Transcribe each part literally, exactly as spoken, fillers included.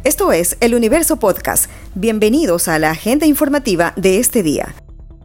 Esto es El Universo Podcast. Bienvenidos a la agenda informativa de este día.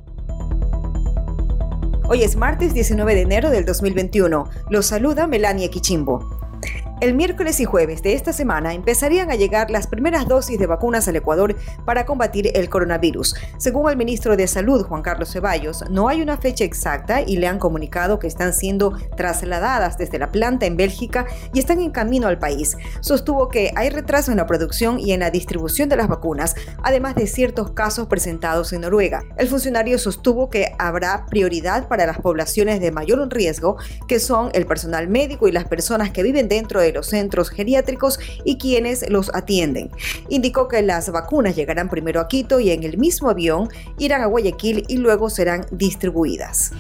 Hoy es martes diecinueve de enero del dos mil veintiuno. Los saluda Melania Quichimbo. El miércoles y jueves de esta semana empezarían a llegar las primeras dosis de vacunas al Ecuador para combatir el coronavirus. Según el ministro de Salud, Juan Carlos Ceballos, no hay una fecha exacta y le han comunicado que están siendo trasladadas desde la planta en Bélgica y están en camino al país. Sostuvo que hay retraso en la producción y en la distribución de las vacunas, además de ciertos casos presentados en Noruega. El funcionario sostuvo que habrá prioridad para las poblaciones de mayor riesgo, que son el personal médico y las personas que viven dentro de de los centros geriátricos y quienes los atienden. Indicó que las vacunas llegarán primero a Quito y en el mismo avión irán a Guayaquil y luego serán distribuidas.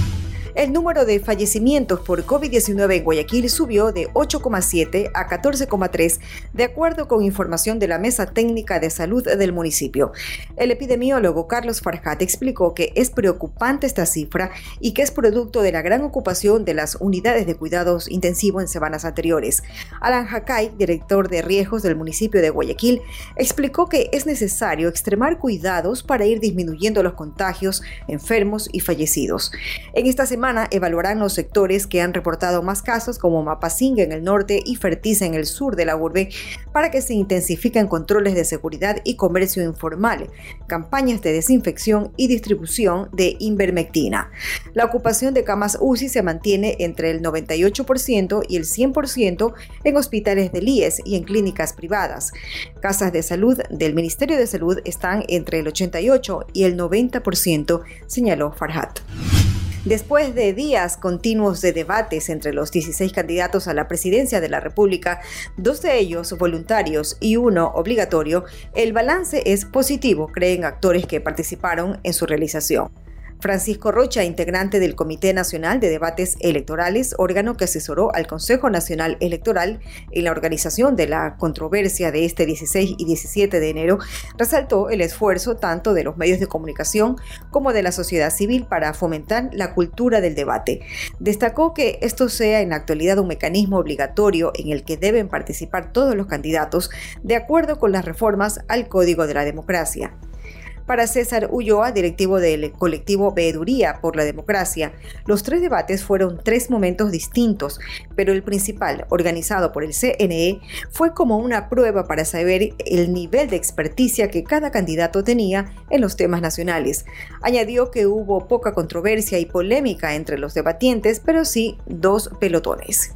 El número de fallecimientos por COVID diecinueve en Guayaquil subió de ocho coma siete a catorce coma tres, de acuerdo con información de la Mesa Técnica de Salud del municipio. El epidemiólogo Carlos Farhat explicó que es preocupante esta cifra y que es producto de la gran ocupación de las unidades de cuidados intensivos en semanas anteriores. Alan Jacay, director de riesgos del municipio de Guayaquil, explicó que es necesario extremar cuidados para ir disminuyendo los contagios, enfermos y fallecidos. En esta semana evaluarán los sectores que han reportado más casos como Mapasinga en el norte y Fertiza en el sur de la urbe para que se intensifiquen controles de seguridad y comercio informal, campañas de desinfección y distribución de ivermectina. La ocupación de camas U C I se mantiene entre el noventa y ocho por ciento y el cien por ciento en hospitales del I E S y en clínicas privadas. Casas de salud del Ministerio de Salud están entre el ochenta y ocho y el noventa por ciento, señaló Farhat. Después de días continuos de debates entre los dieciséis candidatos a la presidencia de la República, dos de ellos voluntarios y uno obligatorio, el balance es positivo, creen actores que participaron en su realización. Francisco Rocha, integrante del Comité Nacional de Debates Electorales, órgano que asesoró al Consejo Nacional Electoral en la organización de la controversia de este dieciséis y diecisiete de enero, resaltó el esfuerzo tanto de los medios de comunicación como de la sociedad civil para fomentar la cultura del debate. Destacó que esto sea en la actualidad un mecanismo obligatorio en el que deben participar todos los candidatos de acuerdo con las reformas al Código de la Democracia. Para César Ulloa, directivo del colectivo Veeduría por la Democracia, los tres debates fueron tres momentos distintos, pero el principal, organizado por el C N E, fue como una prueba para saber el nivel de experticia que cada candidato tenía en los temas nacionales. Añadió que hubo poca controversia y polémica entre los debatientes, pero sí dos pelotones.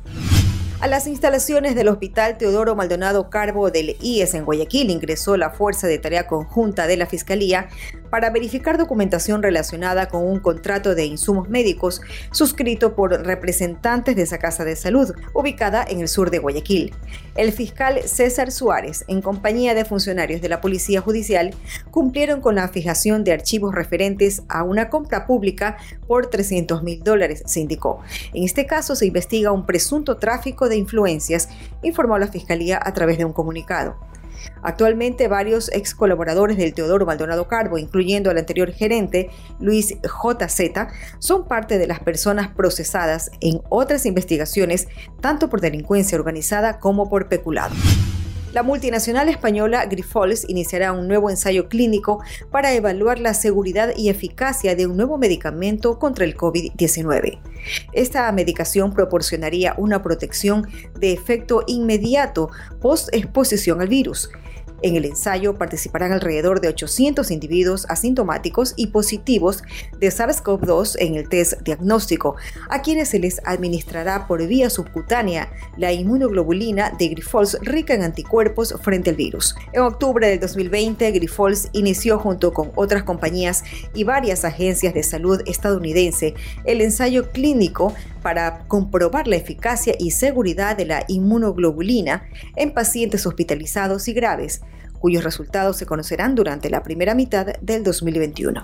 A las instalaciones del Hospital Teodoro Maldonado Carbo del I E S en Guayaquil ingresó la Fuerza de Tarea Conjunta de la Fiscalía para verificar documentación relacionada con un contrato de insumos médicos suscrito por representantes de esa casa de salud, ubicada en el sur de Guayaquil. El fiscal César Suárez, en compañía de funcionarios de la Policía Judicial, cumplieron con la fijación de archivos referentes a una compra pública por trescientos mil dólares, se indicó. En este caso se investiga un presunto tráfico de influencias, informó la Fiscalía a través de un comunicado. Actualmente, varios ex colaboradores del Teodoro Maldonado Carbo, incluyendo al anterior gerente Luis J Z, son parte de las personas procesadas en otras investigaciones, tanto por delincuencia organizada como por peculado. La multinacional española Grifols iniciará un nuevo ensayo clínico para evaluar la seguridad y eficacia de un nuevo medicamento contra el COVID diecinueve. Esta medicación proporcionaría una protección de efecto inmediato post-exposición al virus. En el ensayo participarán alrededor de ochocientos individuos asintomáticos y positivos de SARS-CoV dos en el test diagnóstico, a quienes se les administrará por vía subcutánea la inmunoglobulina de Grifols rica en anticuerpos frente al virus. En octubre del dos mil veinte, Grifols inició junto con otras compañías y varias agencias de salud estadounidense el ensayo clínico para comprobar la eficacia y seguridad de la inmunoglobulina en pacientes hospitalizados y graves, cuyos resultados se conocerán durante la primera mitad del dos mil veintiuno.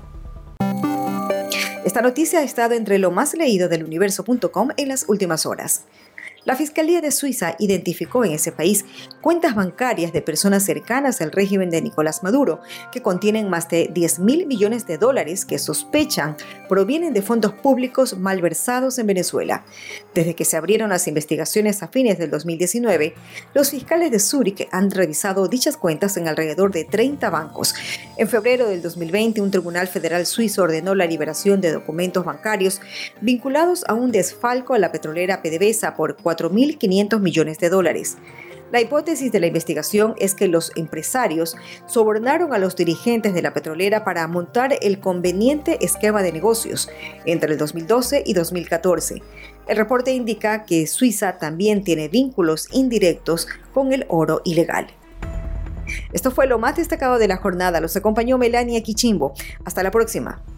Esta noticia ha estado entre lo más leído del universo punto com en las últimas horas. La Fiscalía de Suiza identificó en ese país cuentas bancarias de personas cercanas al régimen de Nicolás Maduro, que contienen más de diez mil millones de dólares que sospechan provienen de fondos públicos malversados en Venezuela. Desde que se abrieron las investigaciones a fines del dos mil diecinueve, los fiscales de Zúrich han revisado dichas cuentas en alrededor de treinta bancos. En febrero del dos mil veinte, un tribunal federal suizo ordenó la liberación de documentos bancarios vinculados a un desfalco a la petrolera PDVSA por cuatro mil quinientos millones de dólares. La hipótesis de la investigación es que los empresarios sobornaron a los dirigentes de la petrolera para montar el conveniente esquema de negocios entre el dos mil doce y dos mil catorce. El reporte indica que Suiza también tiene vínculos indirectos con el oro ilegal. Esto fue lo más destacado de la jornada. Los acompañó Melania Quichimbo. Hasta la próxima.